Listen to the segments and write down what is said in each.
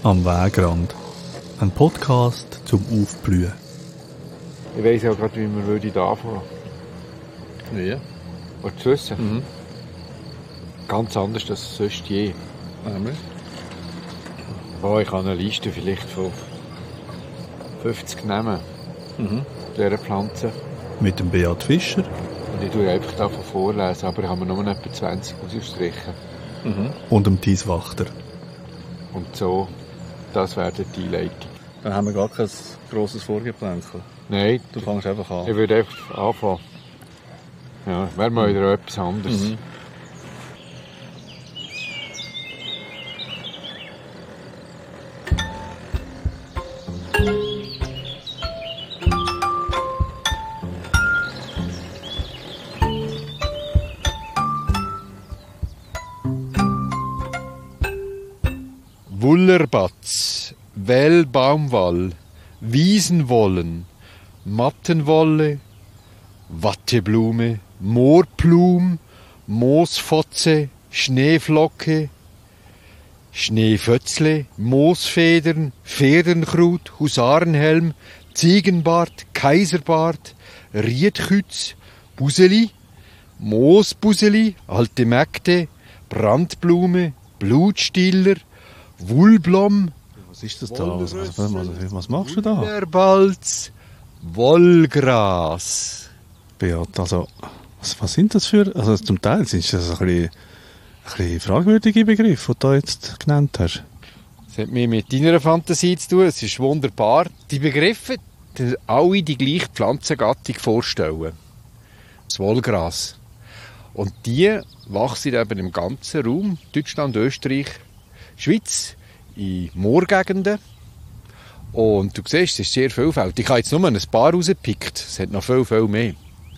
Am Wegrand. Ein Podcast zum Aufblühen. Ich weiss ja gerade, wie wir anfangen würden. Ja. Willst du es wissen? Ganz anders als sonst je. Oh, ich habe eine Liste vielleicht von 50 Namen dieser Pflanze. Mit dem Beat Fischer. Und ich tue einfach davon vorlesen, aber ich habe mir nur etwa 20 ausgestrichen. Und dem Thies Wachter. Und so, das wäre die Einleitung. Dann haben wir gar kein grosses Vorgeplänkel. Nein, Du fängst einfach an. ich würde einfach anfangen. Ja, wäre mal wieder etwas anderes. Wullerbatz, Wellbaumwall, Wiesenwollen, Mattenwolle, Watteblume, Moorplum, Moosfotze, Schneeflocke, Schneefötzle, Moosfedern, Federnkrut, Husarenhelm, Ziegenbart, Kaiserbart, Riedkütz, Buseli, Moosbuseli, alte Mägde, Brandblume, Blutstiller, Wulblom, Was ist das da? Was machst du da? Wullerbalz, Wollgras. Beat, also, was sind das für... Also zum Teil sind das ein bisschen fragwürdige Begriffe, die du jetzt genannt hast. Das hat mehr mit deiner Fantasie zu tun. Es ist wunderbar. Die Begriffe, die alle die gleiche Pflanzengattung vorstellen. Das Wollgras. Und die wachsen eben im ganzen Raum, Deutschland, Österreich, Schweiz, in Moorgegenden. Und du siehst, es ist sehr vielfältig. Ich habe jetzt nur ein paar rausgepickt. Es hat noch viel mehr.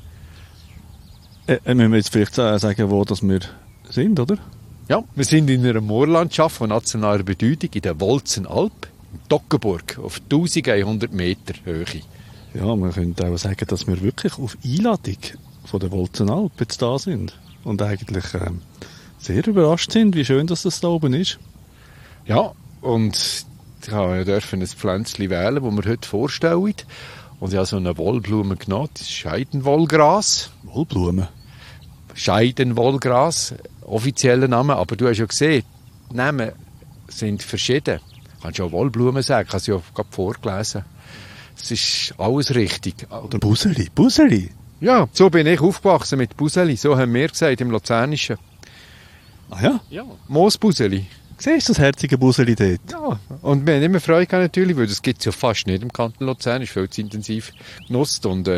Müssen wir jetzt vielleicht sagen, wo das wir sind, oder? Ja, wir sind in einer Moorlandschaft von nationaler Bedeutung in der Wolzenalp, in Toggenburg, auf 1100 Meter Höhe. Ja, man könnte auch sagen, dass wir wirklich auf Einladung von der Wolzenalp jetzt da sind. Und eigentlich sehr überrascht sind, wie schön dass das da oben ist. Ja, und ich durfte ein Pflänzchen wählen, das wir heute vorstellen. Und ich habe so eine Wollblume genommen, das ist Scheidenwollgras. Wollblume. Scheidenwollgras, offizieller Name, aber du hast ja gesehen, die Namen sind verschieden. Du kannst ja auch Wollblume sagen, ich habe sie ja gerade vorgelesen. Es ist alles richtig. Oder Buseli. Buseli. Ja, so bin ich aufgewachsen mit Buseli, so haben wir gesagt im Luzernischen. Ah ja? Ja. Moosbuseli. Siehst du das herzige Buseli dort? Ja, und wir haben immer Freude gehabt natürlich, weil das gibt es ja fast nicht im Kanton Luzern, ist viel zu intensiv genutzt und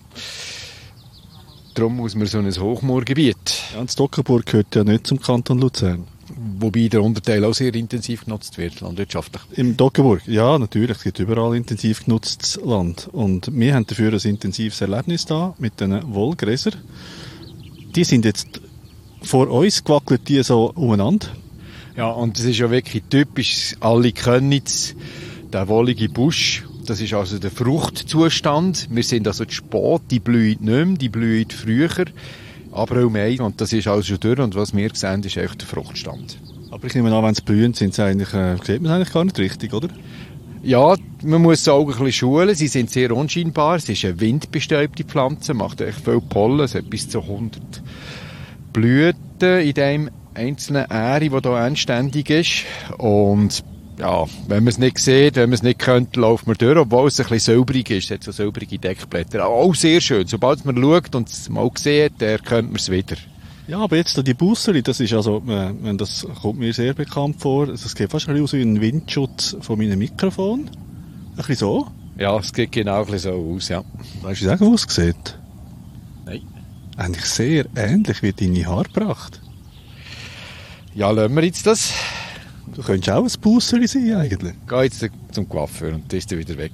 darum muss man so ein Hochmoorgebiet. Ja, und Stockenburg gehört ja nicht zum Kanton Luzern. Wobei der Unterteil auch sehr intensiv genutzt wird, landwirtschaftlich. Im Stockenburg? Ja, natürlich. Es gibt überall intensiv genutztes Land. Und wir haben dafür ein intensives Erlebnis da mit den Wollgräsern. Die sind jetzt vor uns gewackelt, die so umeinander. Ja, und das ist ja wirklich typisch, alle kennen es, der wollige Busch. Das ist also der Fruchtzustand. Wir sind also zu spät, die blühen nicht mehr, die blühen früher. April, Mai, und das ist alles schon durch. Und was wir sehen, ist echt der Fruchtstand. Aber ich nehme an, wenn sie blühen, sieht man es eigentlich gar nicht richtig, oder? Ja, man muss die Augen ein bisschen schulen. Sie sind sehr unscheinbar. Es ist eine windbestäubte Pflanze, macht echt viel Pollen. Es hat bis zu 100 Blüten in dem einzelnen Ähre, die hier anständig ist. Und ja, wenn man es nicht sieht, wenn man es nicht kennt, läuft man durch, obwohl es ein bisschen silbrig ist. Es hat so silbrige Deckblätter. Auch sehr schön. Sobald man schaut und es mal sieht, erkennt man es wieder. Ja, aber jetzt die Busserli, das ist also, das kommt mir sehr bekannt vor. Es sieht fast ein bisschen aus wie ein Windschutz von meinem Mikrofon. Ein bisschen so. Ja, es sieht genau ein bisschen so aus, ja. Weißt du sagen, wie es sieht? Nein. Eigentlich sehr ähnlich wie deine Haarpracht. Ja, lassen wir jetzt das. Du könntest auch ein Busserli sein, eigentlich. Geh jetzt zum Coiffeur und dann ist er wieder weg.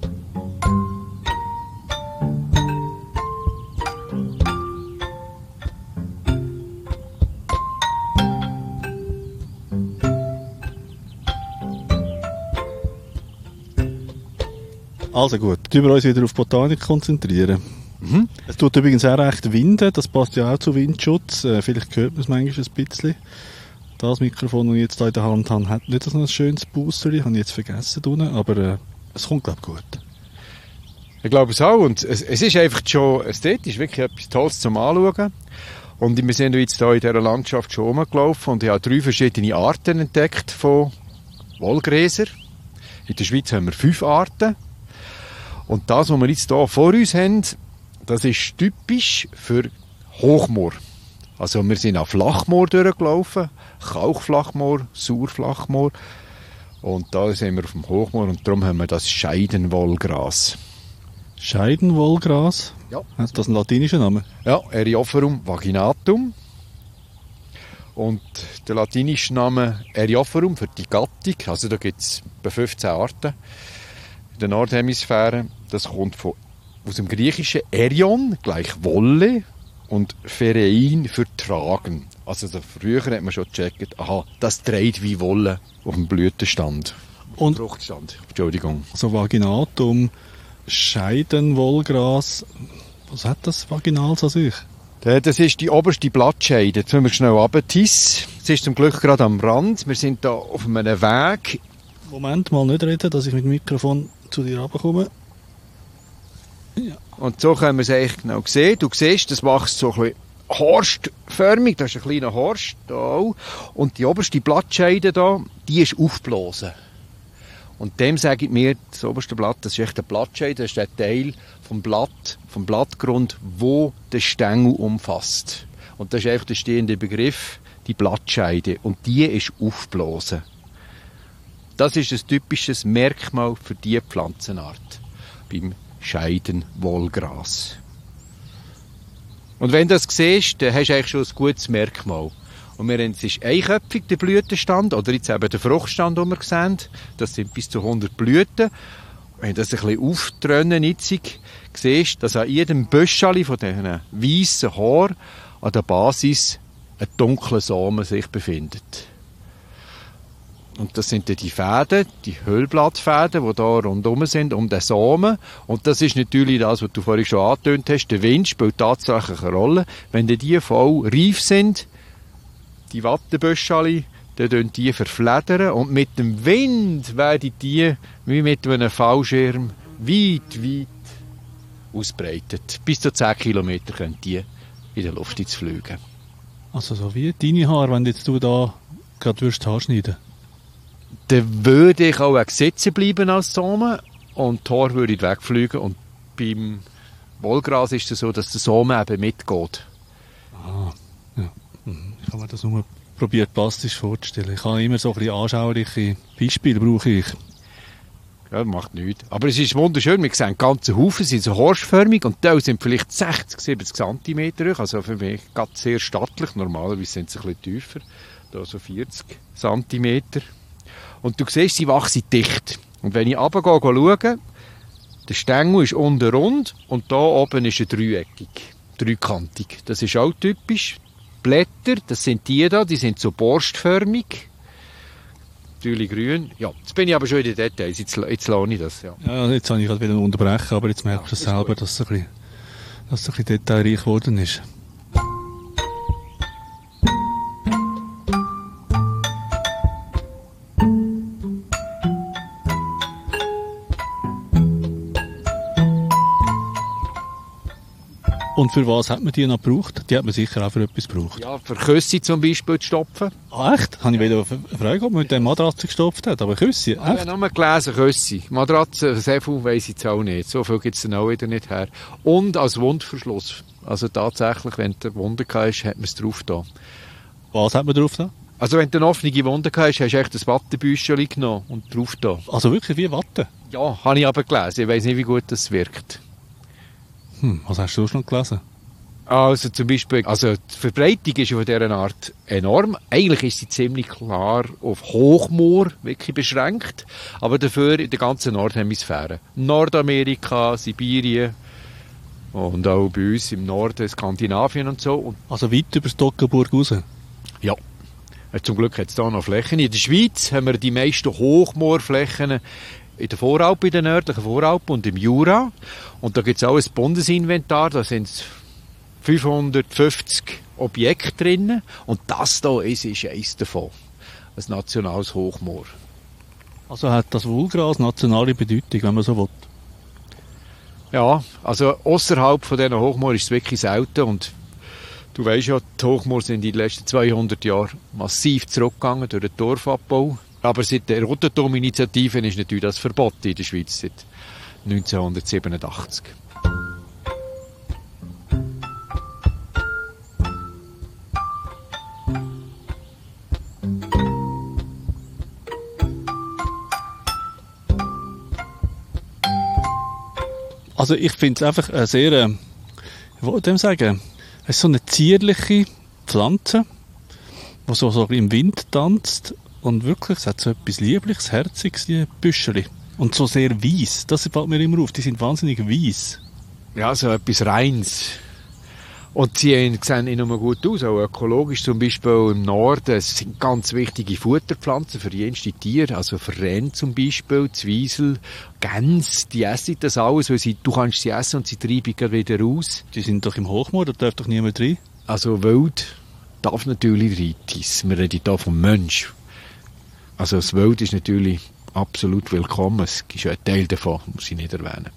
Also gut, tun wir uns wieder auf Botanik konzentrieren. Mhm. Es tut übrigens auch recht winden, das passt ja auch zu Windschutz. Vielleicht hört man es manchmal ein bisschen. Das Mikrofon, das ich jetzt hier in der Hand habe, hat nicht so ein schönes Booster, habe ich jetzt vergessen unten, aber es kommt, glaube ich, gut. Ich glaube es auch. Und es ist einfach schon ästhetisch wirklich etwas Tolles zum Anschauen. Und wir sind jetzt hier in dieser Landschaft schon rumgelaufen und ich habe 3 verschiedene Arten entdeckt von Wollgräser. In der Schweiz haben wir 5 Arten. Und das, was wir jetzt hier vor uns haben, das ist typisch für Hochmoor. Also wir sind auf Flachmoor durchgelaufen, Kalkflachmoor, Sauerflachmoor. Und da sind wir auf dem Hochmoor und darum haben wir das Scheidenwollgras. Scheidenwollgras? Ja. Hat das einen latinischen Namen? Ja, Eriophorum vaginatum. Und der latinische Name Eriophorum für die Gattung, also da gibt es etwa 15 Arten in der Nordhemisphäre. Das kommt aus dem griechischen Erion, gleich Wolle, und Pherein für Tragen. Also früher hat man schon gecheckt, aha, das trägt wie Wolle auf dem Blütenstand. Und Fruchtstand, Entschuldigung. so Vaginatum, Scheidenwollgras, was hat das Vaginals an sich? Das ist die oberste Blattscheide. Jetzt müssen wir schnell runtertissen. Es ist zum Glück gerade am Rand. Wir sind hier auf einem Weg. Moment, mal nicht reden, dass ich mit dem Mikrofon zu dir runterkomme. Ja. Und so können wir es eigentlich genau sehen. Du siehst, das wächst so ein bisschen horstförmig. Das ist ein kleiner Horst da auch. Und die oberste Blattscheide da, die ist aufgeblasen. Und dem sage ich mir, das oberste Blatt, das ist echt der Blattscheide, das ist der Teil vom Blatt, vom Blattgrund, wo der Stängel umfasst. Und das ist einfach der stehende Begriff, die Blattscheide. Und die ist aufgeblasen. Das ist ein typisches Merkmal für diese Pflanzenart beim Scheidenwollgras. Und wenn du das siehst, dann hast du eigentlich schon ein gutes Merkmal. Und wir haben, es ist einköpfig, der Blütenstand, oder jetzt eben der Fruchtstand, den wir sehen. Das sind bis zu 100 Blüten. Wenn du das ein bisschen auftrennen, nitzig, siehst, dass an jedem Büscheli von diesen weissen Haaren an der Basis ein dunkler Samen sich befindet. Und das sind dann die Fäden, die Hüllblattfäden, die da rundherum sind, um den Samen. Und das ist natürlich das, was du vorhin schon angetönt hast. Der Wind spielt tatsächlich eine Rolle. Wenn die voll reif sind, die Wattebüscheli, dann verfledern die verfledern. Und mit dem Wind werden die, wie mit einem Fallschirm, weit, weit ausbreitet. Bis zu 10 Kilometer können die in der Luft jetzt fliegen. Also so wie deine Haare, wenn jetzt du da gerade würdest Haar schneiden. Dann würde ich auch sitzen bleiben als Samen und die Haare würde wegfliegen. Und beim Wollgras ist es so, dass der Samen eben mitgeht. Ah, ja. Ich habe mir das nur probiert, plastisch vorzustellen. Ich habe immer so ein bisschen anschauliche Beispiele, brauche ich. Ja, macht nichts. Aber es ist wunderschön, wir sehen ganze Haufen, sind so horstförmig und die sind vielleicht 60, 70 cm hoch. Also für mich gerade sehr stattlich. Normalerweise sind sie ein bisschen tiefer, da so 40 cm. Und du siehst, sie wachsen dicht. Und wenn ich runtergehe, schaue, der Stängel ist unten rund und da oben ist er dreikantig. Das ist auch typisch. Blätter, das sind die da, die sind so borstförmig. Natürlich grün. Ja, jetzt bin ich aber schon in den Details, jetzt lohne ich das. Ja. Ja, jetzt habe ich gerade wieder unterbrechen, aber jetzt merkst du selber, dass es ein bisschen detailreich geworden ist. Und für was hat man die noch gebraucht? Die hat man sicher auch für etwas gebraucht. Ja, für Küsse zum Beispiel zu stopfen. Ah, echt? Habe ich wieder fragen, ob man mit der Matratze gestopft hat. Aber Küsse, echt? Ich habe nur gelesen, Küsse. Matratze, sehr viel weiss ich jetzt auch nicht. So viel gibt es dann auch wieder nicht her. Und als Wundverschluss. Also tatsächlich, wenn du eine Wunde hast, hat man es drauf da. Was hat man drauf da? Also wenn du eine offene Wunde hast, hast du echt ein Wattebüschchen genommen und drauf da. Also wirklich wie Watte? Ja, habe ich aber gelesen. Ich weiss nicht, wie gut das wirkt. Was hast du schon gelesen? Also zum Beispiel, also die Verbreitung ist von dieser Art enorm. Eigentlich ist sie ziemlich klar auf Hochmoor wirklich beschränkt, aber dafür in der ganzen Nordhemisphäre. Nordamerika, Sibirien und auch bei uns im Norden Skandinavien und so. Und also weit über Stockenburg raus? ja, zum Glück hat es da noch Flächen. In der Schweiz haben wir die meisten Hochmoorflächen in der Voralpen, in den nördlichen Voralpen und im Jura. Und da gibt es auch ein Bundesinventar, da sind es 550 Objekte drin. Und das hier ist eins davon. Ein nationales Hochmoor. Also hat das Wohlgras nationale Bedeutung, wenn man so will. Ja, also ausserhalb von diesen Hochmoor ist es wirklich selten. Und du weisst ja, die Hochmoor sind in den letzten 200 Jahren massiv zurückgegangen durch den Dorfabbau. Aber seit der Rototom-Initiative ist natürlich das verboten in der Schweiz seit 1987. Also ich finde es einfach eine sehr, ich wollte dem sagen, es ist so eine zierliche Pflanze, die so im Wind tanzt und wirklich, es hat so etwas Liebliches, Herziges, die Büscheli. Und so sehr weiss, das fällt mir immer auf, die sind wahnsinnig weiss. Ja, so etwas Reins. Und sie sehen nicht nur gut aus, auch ökologisch, zum Beispiel im Norden. Es sind ganz wichtige Futterpflanzen für jenste Tiere, also für Rennen zum Beispiel, Zwiesel, Gänse, die essen das alles, weil du kannst sie essen und sie treiben gerade wieder raus. Die sind doch im Hochmoor, da darf doch niemand rein. Also Wild darf natürlich rein. Wir reden hier vom Mensch. Also das Wild ist natürlich absolut willkommen, es ist ja ein Teil davon, muss ich nicht erwähnen.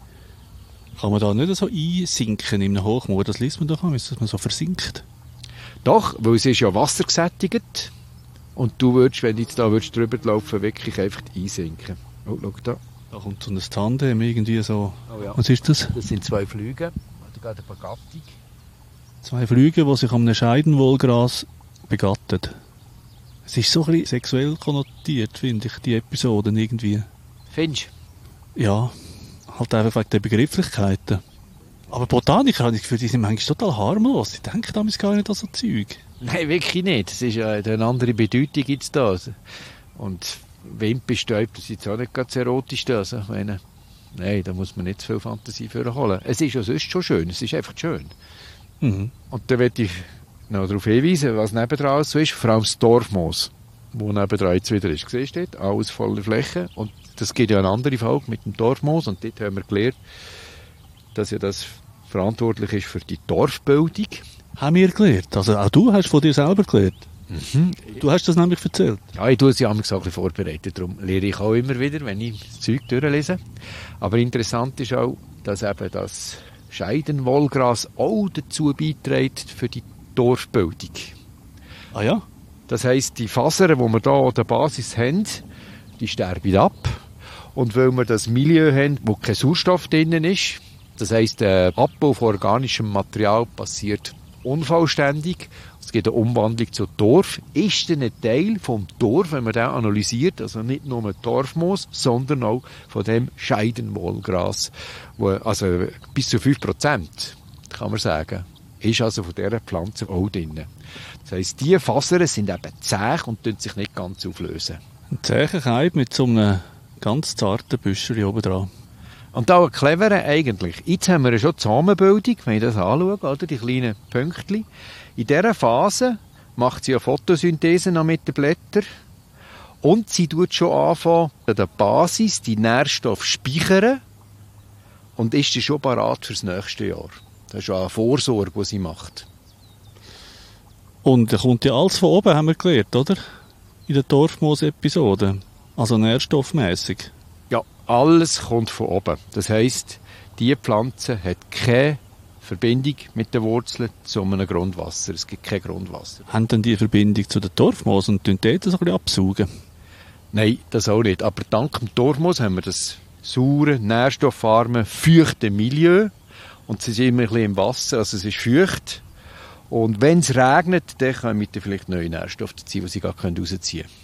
Kann man da nicht so einsinken in einem Hochmoor? Das liest man doch an, dass man so versinkt. Doch, weil es ist ja wassergesättigt. Und du würdest, wenn du jetzt da drüber laufen, wirklich einfach einsinken. Oh, schau da. Da kommt so ein Tandem irgendwie so. Oh ja. Was ist das? Das sind 2 Flüge. Da geht eine Begattung. 2 Flüge, die sich am einem Scheidenwollgras begatten. Es ist so ein bisschen sexuell konnotiert, finde ich, die Episoden irgendwie. Findest du? Ja. Halt einfach wegen der Begrifflichkeiten. Aber Botaniker habe ich das Gefühl, die sind manchmal total harmlos. Die denken damals gar nicht an so Zeug. Nein, wirklich nicht. Es ist ja eine andere Bedeutung gibt's da. Und Windbestäubt, das ist jetzt auch nicht ganz erotisch. Also, ich meine, nein, da muss man nicht zu viel Fantasie für holen. Es ist ja sonst schon schön. Es ist einfach schön. Mhm. Und da möchte ich noch darauf hinweisen, was nebendran so ist. Vor allem das Dorfmoos, wo nebendran jetzt wieder ist. Siehst du dort? Alles voller Fläche. Und das gibt ja eine andere Folge mit dem Dorfmoos und dort haben wir gelernt, dass ja das verantwortlich ist für die Dorfbildung. Haben wir gelernt? Also auch du hast von dir selber gelernt? Mhm. Du hast das nämlich erzählt? Ja, ich tue es ja auch ein bisschen vorbereitet, darum lehre ich auch immer wieder, wenn ich das Zeug durchlese. Aber interessant ist auch, dass eben das Scheidenwollgras auch dazu beiträgt für die Dorfbildung. Ah ja? Das heisst, die Fasern, die wir hier an der Basis haben, die sterben ab. Und weil wir das Milieu haben, wo kein Sauerstoff drin ist, das heisst, der Abbau von organischem Material passiert unvollständig. Es gibt eine Umwandlung zu Torf. Ist dann ein Teil vom Torf, wenn man den analysiert, also nicht nur Torfmoos, sondern auch von dem Scheidenwollgras, wo also bis zu 5%, kann man sagen, ist also von dieser Pflanze auch drin. Das heisst, diese Fasern sind eben zäh und können sich nicht ganz auflösen. Ein zäher Keim mit so einem ganz zarten Büschel oben dran. Und auch ein cleverer eigentlich. Jetzt haben wir ja schon die Samenbildung, wenn ich das anschaue, oder? Die kleinen Pünktchen. In dieser Phase macht sie ja Photosynthese noch mit den Blättern. Und sie tut schon anfangen, an der Basis die Nährstoffe speichern und ist dann schon bereit fürs nächste Jahr. Das ist ja eine Vorsorge, die sie macht. Und da kommt ja alles von oben, haben wir gelernt, oder? In der Dorfmoos-Episode. Also nährstoffmässig. Ja, alles kommt von oben. Das heisst, diese Pflanze hat keine Verbindung mit den Wurzeln zu einem Grundwasser. Es gibt kein Grundwasser. Haben dann die Verbindung zu den Dorfmoos und tun dort so ein bisschen absaugen? Nein, das auch nicht. Aber dank dem Dorfmoos haben wir das saure, nährstoffarme, feuchte Milieu. Und sie sind immer ein bisschen im Wasser, also es ist feucht. Und wenn es regnet, dann kommen vielleicht neue Nährstoffe dazu, die sie gar rausziehen können.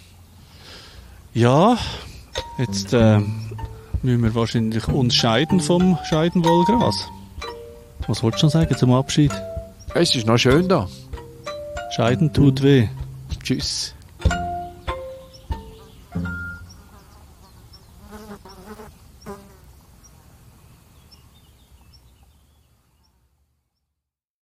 Ja, jetzt müssen wir wahrscheinlich uns scheiden vom Scheidenwollgras. Was wolltest du noch sagen zum Abschied? Es ist noch schön da. Scheiden tut weh. Tschüss.